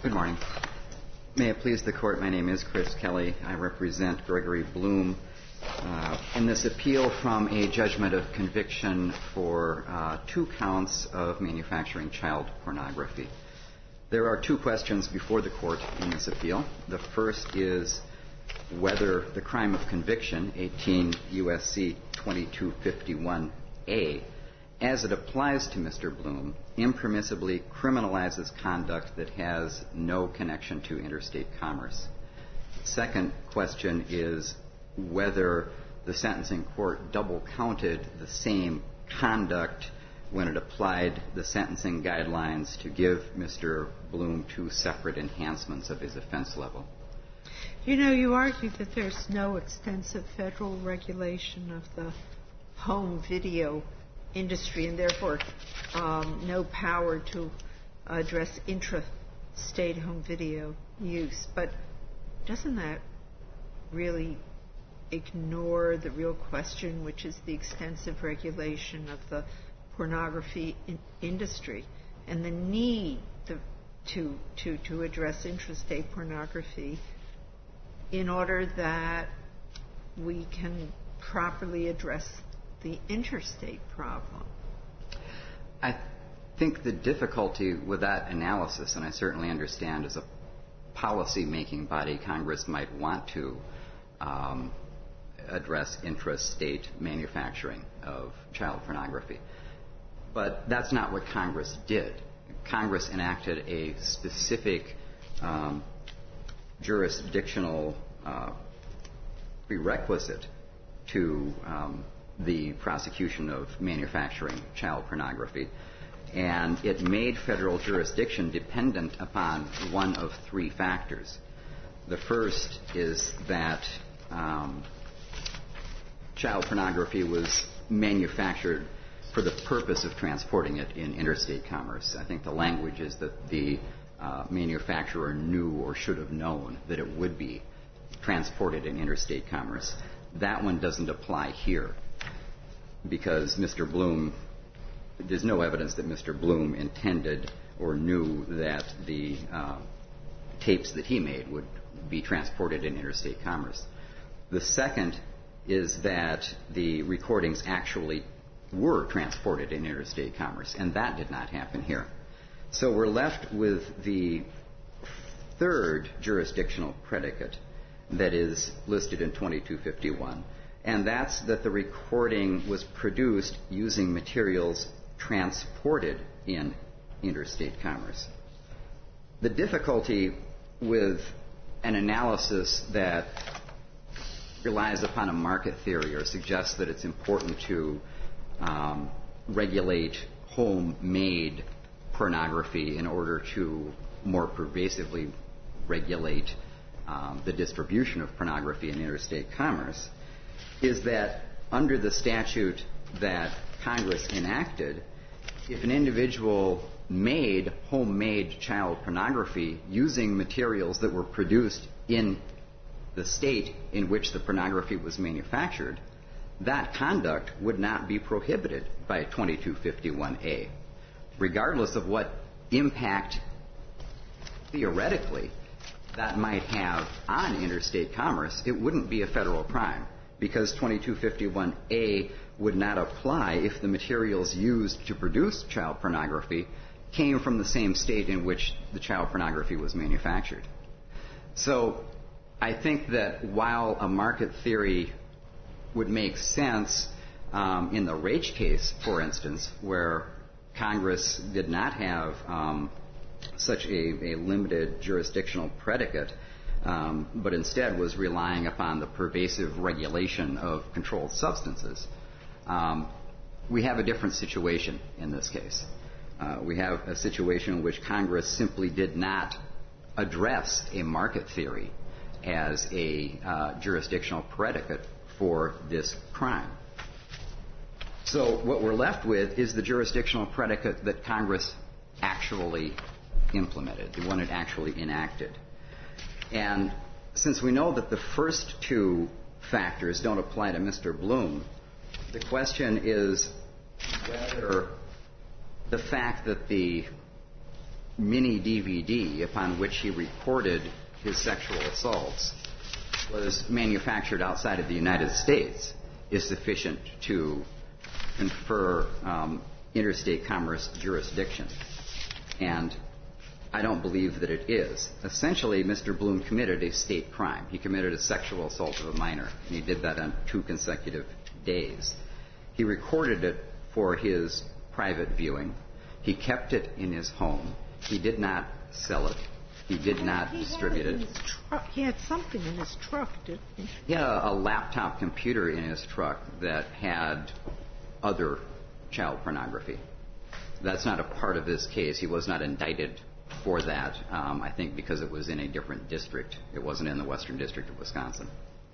Good morning. May it please the Court, my name is Chris Kelly. I represent Gregory Bloom in this appeal from a judgment of conviction for 2 counts of manufacturing child pornography. There are 2 questions before the Court in this appeal. The first is whether the crime of conviction, 18 U.S.C. 2251A, as it applies to Mr. Bloom, impermissibly criminalizes conduct that has no connection to interstate commerce. The second question is whether the sentencing court double-counted the same conduct when it applied the sentencing guidelines to give Mr. Bloom 2 separate enhancements of his offense level. You know, you argue that there's no extensive federal regulation of the home video industry and therefore no power to address intra-state home video use. But doesn't that really ignore the real question, which is the extensive regulation of the pornography industry and the need to address intrastate pornography in order that we can properly address the interstate problem? I think the difficulty with that analysis, and I certainly understand as a policy-making body, Congress might want to address intrastate manufacturing of child pornography. But that's not what Congress did. Congress enacted a specific jurisdictional prerequisite to the prosecution of manufacturing child pornography, and it made federal jurisdiction dependent upon one of 3 factors. The first is that child pornography was manufactured for the purpose of transporting it in interstate commerce. I think the language is that the manufacturer knew or should have known that it would be transported in interstate commerce. That one doesn't apply here because Mr. Bloom, there's no evidence that Mr. Bloom intended or knew that the tapes that he made would be transported in interstate commerce. The second is that the recordings actually were transported in interstate commerce, and that did not happen here. So we're left with the third jurisdictional predicate that is listed in 2251, and that's that the recording was produced using materials transported in interstate commerce. The difficulty with an analysis that relies upon a market theory or suggests that it's important to regulate homemade pornography in order to more pervasively regulate the distribution of pornography in interstate commerce is that under the statute that Congress enacted, if an individual made homemade child pornography using materials that were produced in the state in which the pornography was manufactured, that conduct would not be prohibited by 2251A. Regardless of what impact, theoretically, that might have on interstate commerce, it wouldn't be a federal crime because 2251A would not apply if the materials used to produce child pornography came from the same state in which the child pornography was manufactured. So I think that while a market theory would make sense in the Raich case, for instance, where Congress did not have such a limited jurisdictional predicate, but instead was relying upon the pervasive regulation of controlled substances, we have a different situation in this case. We have a situation in which Congress simply did not address a market theory as a jurisdictional predicate for this crime. So what we're left with is the jurisdictional predicate that Congress actually implemented, the one it actually enacted. And since we know that the first 2 factors don't apply to Mr. Bloom, the question is whether the fact that the mini DVD upon which he recorded his sexual assaults was manufactured outside of the United States is sufficient to confer interstate commerce jurisdiction. And I don't believe that it is. Essentially, Mr. Bloom committed a state crime. He committed a sexual assault of a minor, and he did that on 2 consecutive days. He recorded it for his private viewing. He kept it in his home. He did not sell it. He did not distribute it. He had something in his truck, didn't he? He had a laptop computer in his truck that had other child pornography. That's not a part of this case. He was not indicted for that, I think because it was in a different district. It wasn't in the Western District of Wisconsin.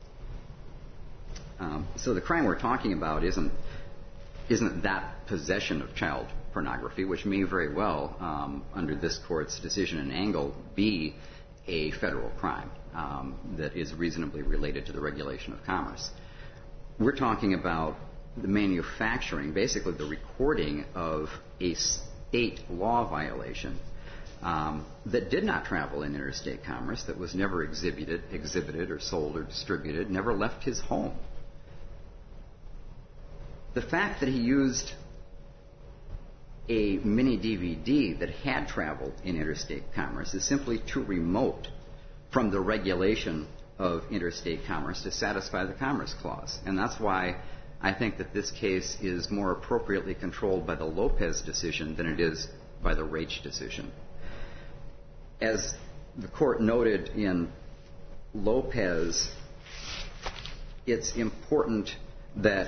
So the crime we're talking about isn't that possession of child pornography, which may very well, under this court's decision in Angle, be a federal crime that is reasonably related to the regulation of commerce. We're talking about the manufacturing, basically the recording of a state law violation that did not travel in interstate commerce, that was never exhibited or sold or distributed, never left his home. The fact that he used a mini DVD that had traveled in interstate commerce is simply too remote from the regulation of interstate commerce to satisfy the Commerce Clause. And that's why I think that this case is more appropriately controlled by the Lopez decision than it is by the Raich decision. As the court noted in Lopez, it's important that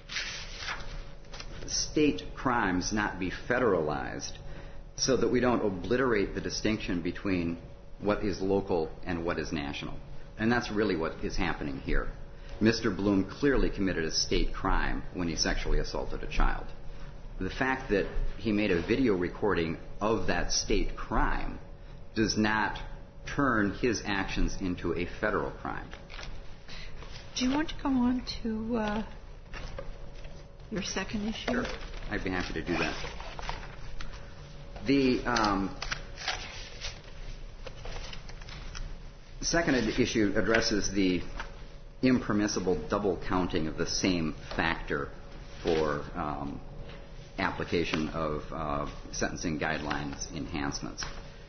state crimes not be federalized so that we don't obliterate the distinction between what is local and what is national. And that's really what is happening here. Mr. Bloom clearly committed a state crime when he sexually assaulted a child. The fact that he made a video recording of that state crime does not turn his actions into a federal crime. Do you want to go on to your second issue? Sure. I'd be happy to do that. The second issue addresses the impermissible double counting of the same factor for application of sentencing guidelines enhancements.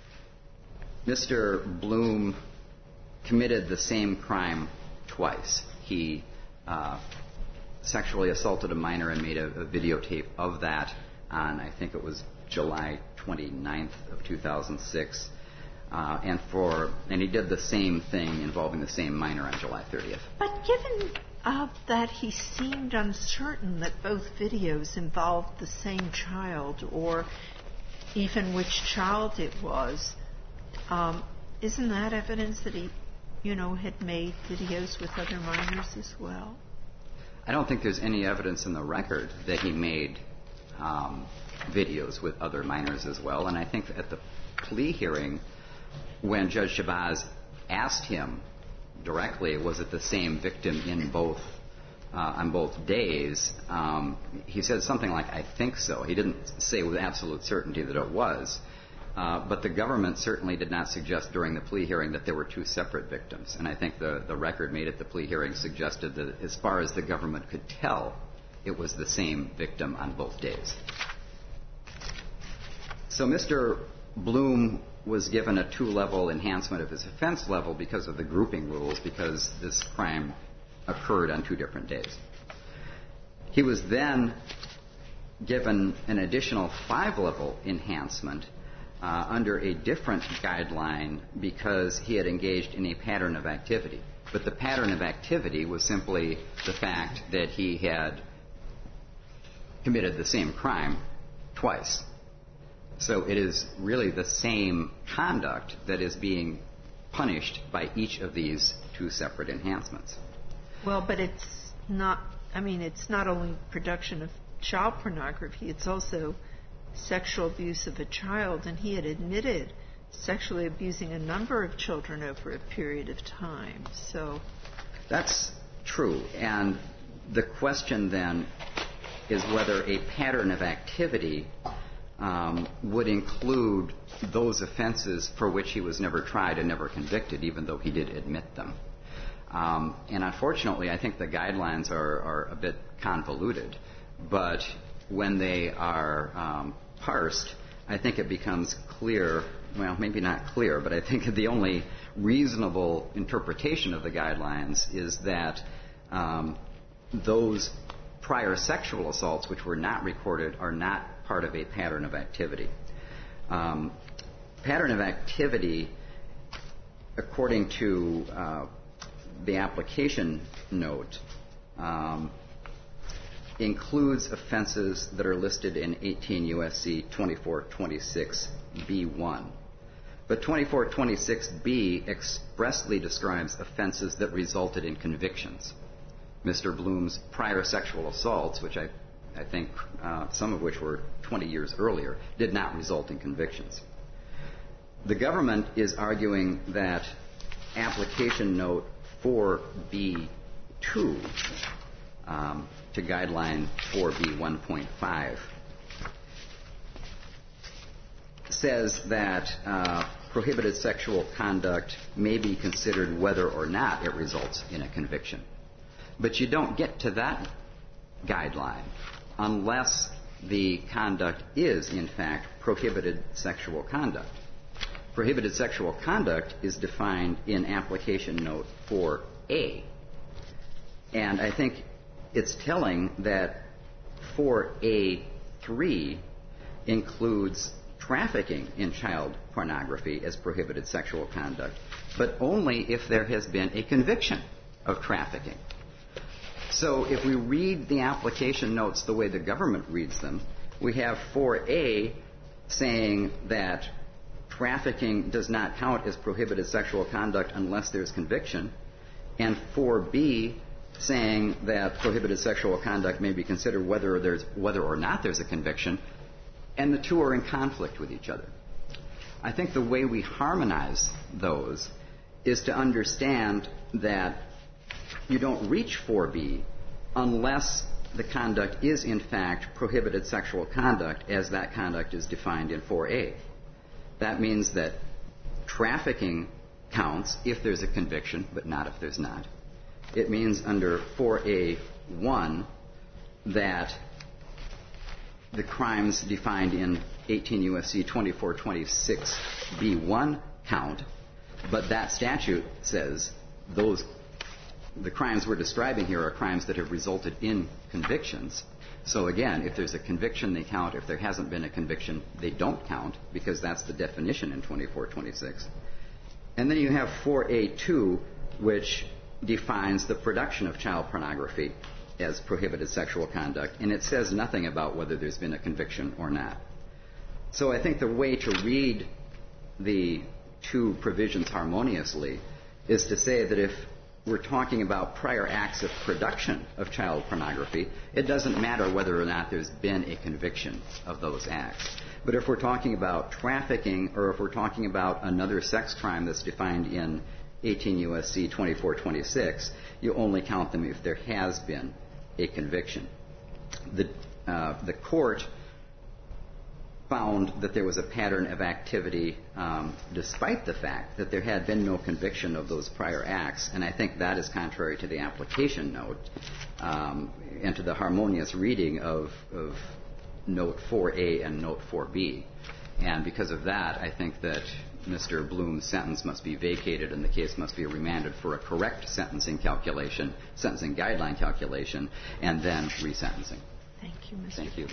Mr. Bloom committed the same crime twice. He sexually assaulted a minor and made a videotape of that on, I think it was July 29th of 2006. And he did the same thing involving the same minor on July 30th. But given that he seemed uncertain that both videos involved the same child or even which child it was, isn't that evidence that he, had made videos with other minors as well? I don't think there's any evidence in the record that he made videos with other minors as well. And I think at the plea hearing, when Judge Shabazz asked him directly, was it the same victim in both on both days, he said something like, I think so. He didn't say with absolute certainty that it was. But the government certainly did not suggest during the plea hearing that there were two separate victims. And I think the record made at the plea hearing suggested that as far as the government could tell, it was the same victim on both days. So Mr. Bloom was given a 2-level enhancement of his offense level because of the grouping rules, because this crime occurred on 2 different days. He was then given an additional 5-level enhancement under a different guideline because he had engaged in a pattern of activity. But the pattern of activity was simply the fact that he had committed the same crime twice. So it is really the same conduct that is being punished by each of these 2 separate enhancements. Well, but it's not only production of child pornography, it's also sexual abuse of a child, and he had admitted sexually abusing a number of children over a period of time. So that's true. And the question then is whether a pattern of activity would include those offenses for which he was never tried and never convicted, even though he did admit them. And unfortunately, I think the guidelines are a bit convoluted, but when they are parsed, I think it becomes clear, well, maybe not clear, but I think the only reasonable interpretation of the guidelines is that those prior sexual assaults which were not recorded are not part of a pattern of activity. Pattern of activity, according to the application note, includes offenses that are listed in 18 U.S.C. 2426b1. But 2426b expressly describes offenses that resulted in convictions. Mr. Bloom's prior sexual assaults, which I think some of which were 20 years earlier, did not result in convictions. The government is arguing that application note 4b2 to guideline 4b1.5 says that prohibited sexual conduct may be considered whether or not it results in a conviction. But you don't get to that guideline unless the conduct is, in fact, prohibited sexual conduct. Prohibited sexual conduct is defined in application note 4A. And I think it's telling that 4A3 includes trafficking in child pornography as prohibited sexual conduct, but only if there has been a conviction of trafficking. So if we read the application notes the way the government reads them, we have 4A saying that trafficking does not count as prohibited sexual conduct unless there's conviction, and 4B saying that prohibited sexual conduct may be considered whether or not there's a conviction, and the two are in conflict with each other. I think the way we harmonize those is to understand that you don't reach 4B unless the conduct is, in fact, prohibited sexual conduct as that conduct is defined in 4A. That means that trafficking counts if there's a conviction, but not if there's not. It means under 4A1 that the crimes defined in 18 U.S.C. 2426b1 count, but that statute says the crimes we're describing here are crimes that have resulted in convictions. So again, if there's a conviction, they count. If there hasn't been a conviction, they don't count, because that's the definition in 2426. And then you have 4A2, which defines the production of child pornography as prohibited sexual conduct, and it says nothing about whether there's been a conviction or not. So I think the way to read the two provisions harmoniously is to say that if we're talking about prior acts of production of child pornography, it doesn't matter whether or not there's been a conviction of those acts. But if we're talking about trafficking, or if we're talking about another sex crime that's defined in 18 U.S.C. 2426, you only count them if there has been a conviction. The court found that there was a pattern of activity despite the fact that there had been no conviction of those prior acts, and I think that is contrary to the application note and to the harmonious reading of Note 4A and Note 4B. And because of that, I think that Mr. Bloom's sentence must be vacated and the case must be remanded for a correct sentencing guideline calculation, and then resentencing. Thank you, Mr. Thank you.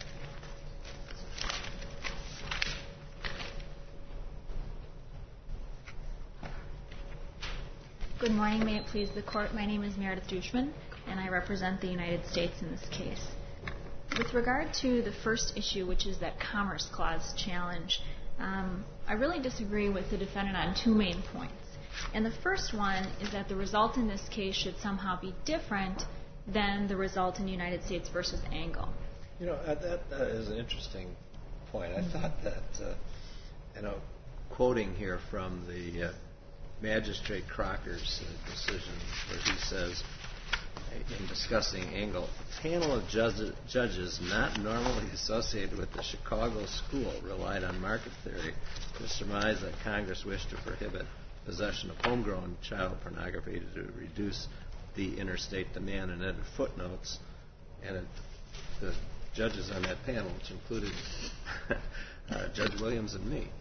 Good morning. May it please the Court. My name is Meredith Dushman, and I represent the United States in this case. With regard to the first issue, which is that Commerce Clause challenge, I really disagree with the defendant on two main points. And the first one is that the result in this case should somehow be different than the result in United States versus Angle. You know, that is an interesting point. I thought that, quoting here from the Magistrate Crocker's decision, where he says, in discussing Engel, a panel of judges not normally associated with the Chicago school relied on market theory to surmise that Congress wished to prohibit possession of homegrown child pornography to reduce the interstate demand, and added footnotes. And the judges on that panel, which included Judge Williams and me,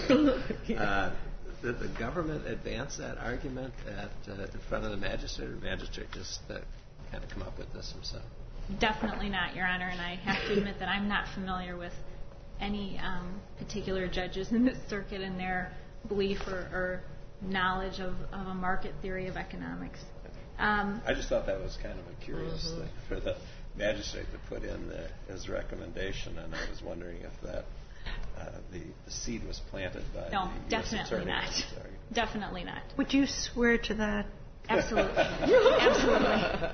did the government advance that argument in front of the magistrate, or the magistrate just kind of come up with this himself? Definitely not, Your Honor, and I have to admit that I'm not familiar with any particular judges in this circuit and their belief or knowledge of a market theory of economics. I just thought that was kind of a curious thing for the magistrate to put in his recommendation, and I was wondering if that the seed was planted by the U.S. Definitely Attorney. not. Definitely not. Would you swear to that? Absolutely. Absolutely.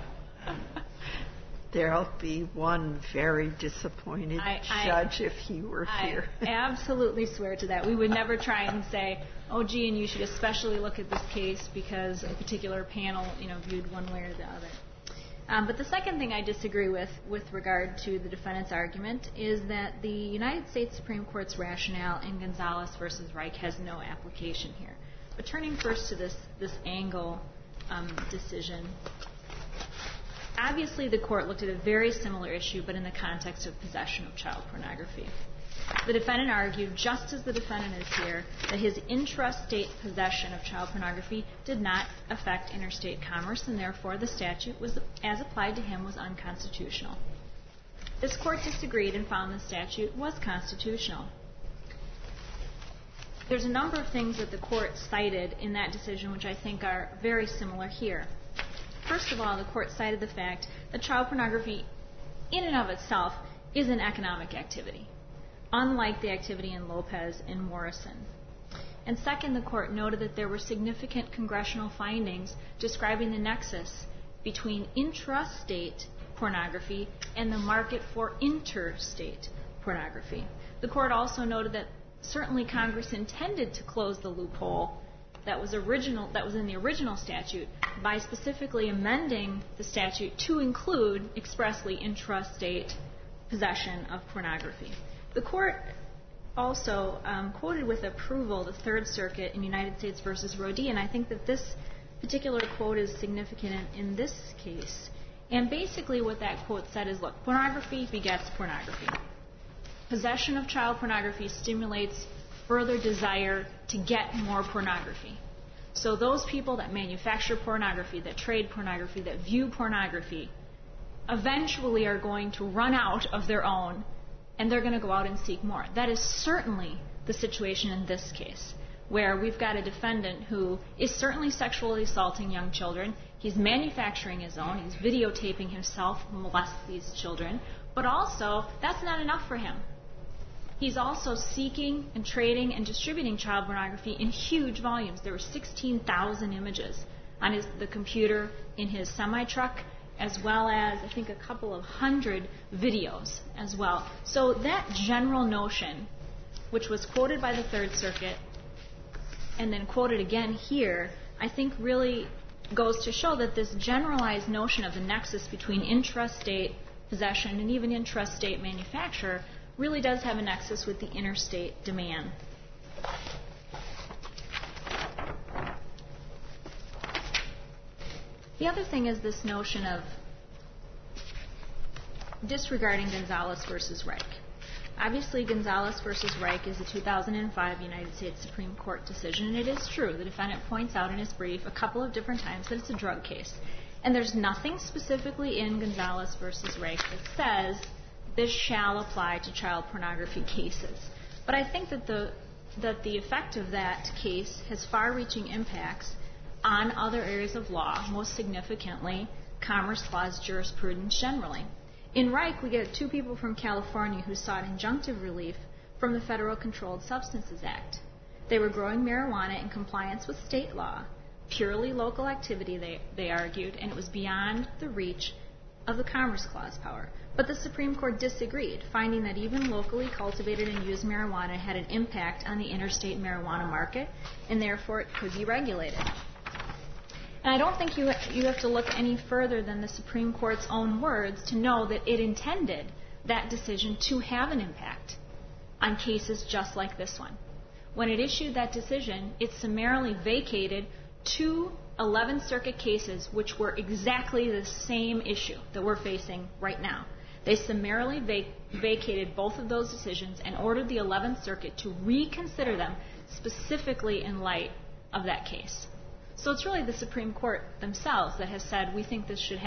There'll be one very disappointed judge if he were here. I absolutely swear to that. We would never try and say, oh, gee, and you should especially look at this case because a particular panel, viewed one way or the other. But the second thing I disagree with regard to the defendant's argument is that the United States Supreme Court's rationale in Gonzalez v. Reich has no application here. But turning first to this Engel decision, obviously the court looked at a very similar issue, but in the context of possession of child pornography. The defendant argued, just as the defendant is here, that his intrastate possession of child pornography did not affect interstate commerce, and therefore the statute, as applied to him, was unconstitutional. This court disagreed and found the statute was constitutional. There's a number of things that the court cited in that decision which I think are very similar here. First of all, the court cited the fact that child pornography, in and of itself, is an economic activity, unlike the activity in Lopez and Morrison. And second, the court noted that there were significant congressional findings describing the nexus between intrastate pornography and the market for interstate pornography. The court also noted that certainly Congress intended to close the loophole that was in the original statute by specifically amending the statute to include expressly intrastate possession of pornography. The court also quoted with approval the Third Circuit in United States v. Rodin, and I think that this particular quote is significant in this case. And basically what that quote said is, look, pornography begets pornography. Possession of child pornography stimulates further desire to get more pornography. So those people that manufacture pornography, that trade pornography, that view pornography, eventually are going to run out of their own, and they're going to go out and seek more. That is certainly the situation in this case, where we've got a defendant who is certainly sexually assaulting young children. He's manufacturing his own. He's videotaping himself molest these children. But also, that's not enough for him. He's also seeking and trading and distributing child pornography in huge volumes. There were 16,000 images on the computer in his semi-truck, as well as, I think, a couple of hundred videos as well. So that general notion, which was quoted by the Third Circuit and then quoted again here, I think really goes to show that this generalized notion of the nexus between intrastate possession and even intrastate manufacture really does have a nexus with the interstate demand. The other thing is this notion of disregarding Gonzalez versus Reich. Obviously, Gonzalez versus Reich is a 2005 United States Supreme Court decision, and it is true. The defendant points out in his brief a couple of different times that it's a drug case. And there's nothing specifically in Gonzalez versus Reich that says this shall apply to child pornography cases. But I think that the effect of that case has far-reaching impacts on other areas of law, most significantly Commerce Clause jurisprudence generally. In Reich, we get two people from California who sought injunctive relief from the Federal Controlled Substances Act. They were growing marijuana in compliance with state law, purely local activity, they argued, and it was beyond the reach of the Commerce Clause power. But the Supreme Court disagreed, finding that even locally cultivated and used marijuana had an impact on the interstate marijuana market, and therefore it could be regulated. And I don't think you have to look any further than the Supreme Court's own words to know that it intended that decision to have an impact on cases just like this one. When it issued that decision, it summarily vacated 2 11th Circuit cases which were exactly the same issue that we're facing right now. They summarily vacated both of those decisions and ordered the 11th Circuit to reconsider them specifically in light of that case. So it's really the Supreme Court themselves that has said we think this should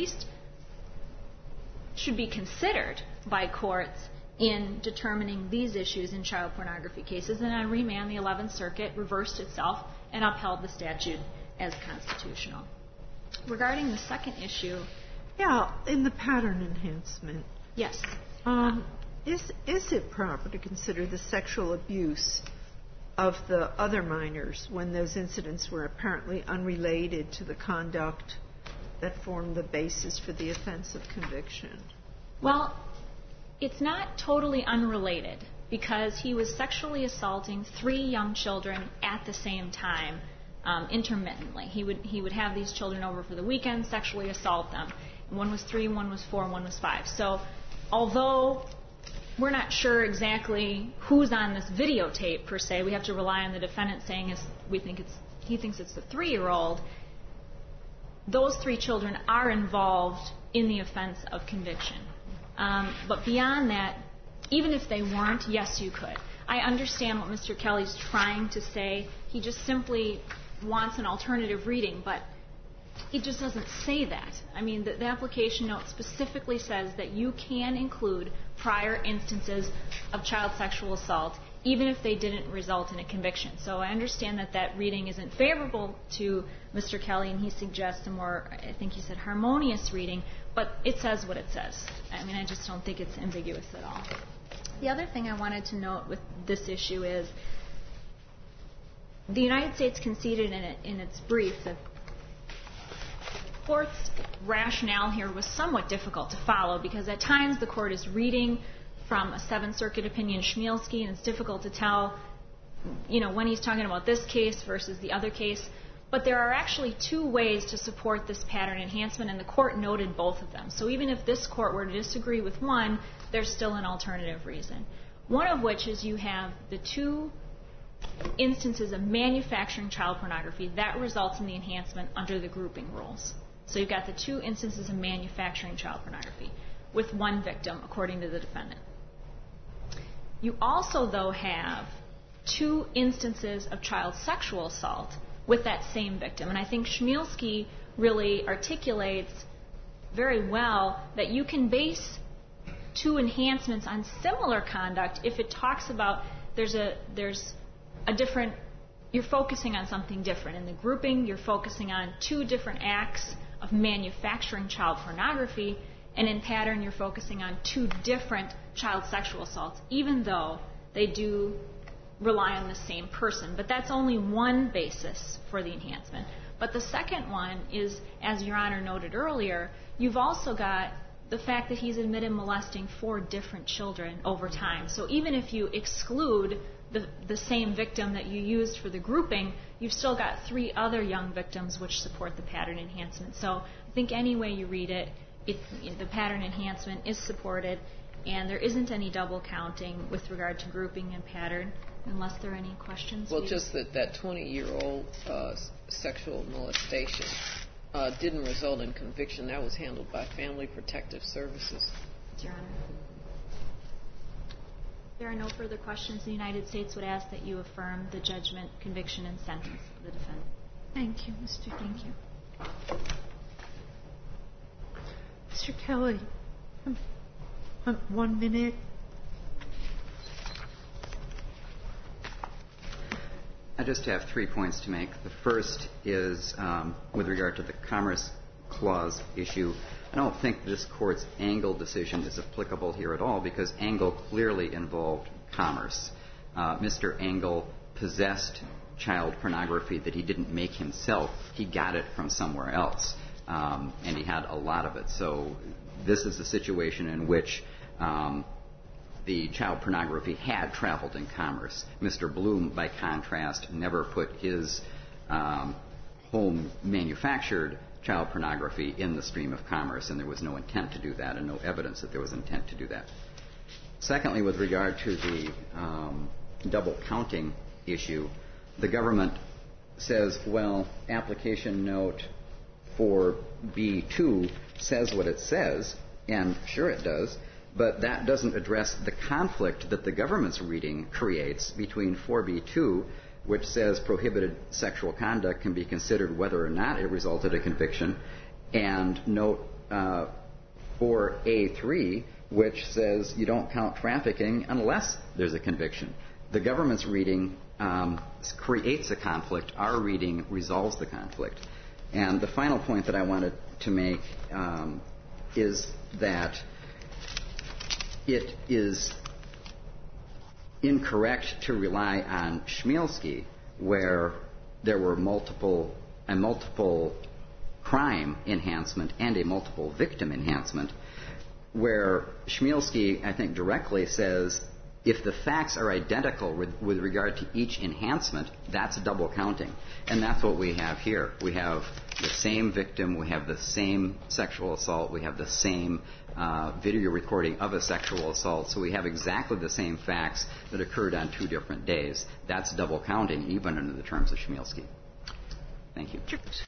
be considered by courts in determining these issues in child pornography cases. And on remand, the 11th Circuit reversed itself and upheld the statute as constitutional. Regarding the second issue... Yeah, in the pattern enhancement. Yes. Is it proper to consider the sexual abuse of the other minors when those incidents were apparently unrelated to the conduct that formed the basis for the offense of conviction? Well, it's not totally unrelated because he was sexually assaulting 3 young children at the same time, intermittently. He would have these children over for the weekend, sexually assault them. One was 3, one was 4, one was 5. So although we're not sure exactly who's on this videotape per se, we have to rely on the defendant saying he thinks it's the 3-year-old. Those 3 children are involved in the offense of conviction. But beyond that, even if they weren't, yes, you could. I understand what Mr. Kelly's trying to say. He just simply wants an alternative reading, but it just doesn't say that. I mean, the application note specifically says that you can include prior instances of child sexual assault, even if they didn't result in a conviction. So I understand that reading isn't favorable to Mr. Kelly, and he suggests a more, I think he said, harmonious reading, but it says what it says. I mean, I just don't think it's ambiguous at all. The other thing I wanted to note with this issue is the United States conceded in its brief that the court's rationale here was somewhat difficult to follow because at times the court is reading from a Seventh Circuit opinion, Chmielewski, and it's difficult to tell, when he's talking about this case versus the other case. But there are actually 2 ways to support this pattern enhancement, and the court noted both of them. So even if this court were to disagree with one, there's still an alternative reason. One of which is you have the 2 instances of manufacturing child pornography that results in the enhancement under the grouping rules. So you've got the 2 instances of manufacturing child pornography with 1 victim, according to the defendant. You also, though, have 2 instances of child sexual assault with that same victim. And I think Chmielewski really articulates very well that you can base 2 enhancements on similar conduct if it talks about there's a different, you're focusing on something different. In the grouping, you're focusing on 2 different acts of manufacturing child pornography, and in pattern, you're focusing on 2 different child sexual assaults, even though they do rely on the same person. But that's only one basis for the enhancement. But the second one is, as Your Honor noted earlier, you've also got the fact that he's admitted molesting 4 different children over time. So even if you exclude the same victim that you used for the grouping, you've still got 3 other young victims which support the pattern enhancement. So I think any way you read it, the pattern enhancement is supported, and there isn't any double counting with regard to grouping and pattern, unless there are any questions. Well, just that 20-year-old sexual molestation didn't result in conviction. That was handled by Family Protective Services. Your Honor. If there are no further questions, the United States would ask that you affirm the judgment, conviction, and sentence of the defendant. Thank you, Mr. Thank you. Mr. Kelly, 1 minute. I just have 3 points to make. The first is with regard to the Commerce Clause issue. I don't think this Court's Engel decision is applicable here at all because Engel clearly involved commerce. Mr. Engel possessed child pornography that he didn't make himself. He got it from somewhere else, and he had a lot of it. So this is a situation in which the child pornography had traveled in commerce. Mr. Bloom, by contrast, never put his home manufactured child pornography in the stream of commerce, and there was no intent to do that and no evidence that there was intent to do that. Secondly, with regard to the double counting issue, the government says, well, application note 4B2 says what it says, and sure it does, but that doesn't address the conflict that the government's reading creates between 4B2, which says prohibited sexual conduct can be considered whether or not it resulted in conviction, and note 4A3, which says you don't count trafficking unless there's a conviction. The government's reading creates a conflict. Our reading resolves the conflict. And the final point that I wanted to make is that it is incorrect to rely on Chmielewski, where there were a multiple crime enhancement and a multiple victim enhancement, where Chmielewski, I think, directly says if the facts are identical with regard to each enhancement, that's double counting. And that's what we have here. We have the same victim, we have the same sexual assault, we have the same video recording of a sexual assault, so we have exactly the same facts that occurred on 2 different days. That's double counting, even under the terms of Chmielewski. Thank you.